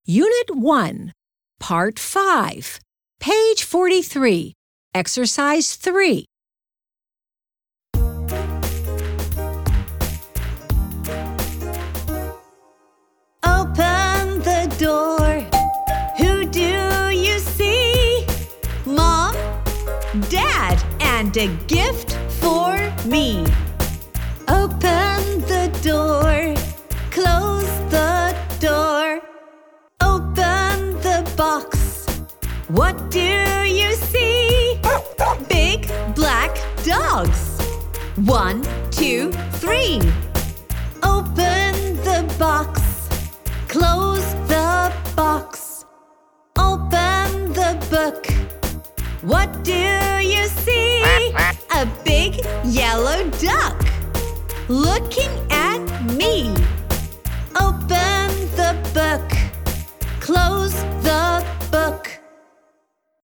Unit 1, Part 5, page 43, Exercise 3. Open the door. Who do you see? Mom, Dad, and a gift for me. Open the door. Close the door. Open the box. What do you see? Big black dogs. 1, 2, 3. Open the box. Close the box. Open the book. What do you see? A big yellow duck looking at me. Open the book.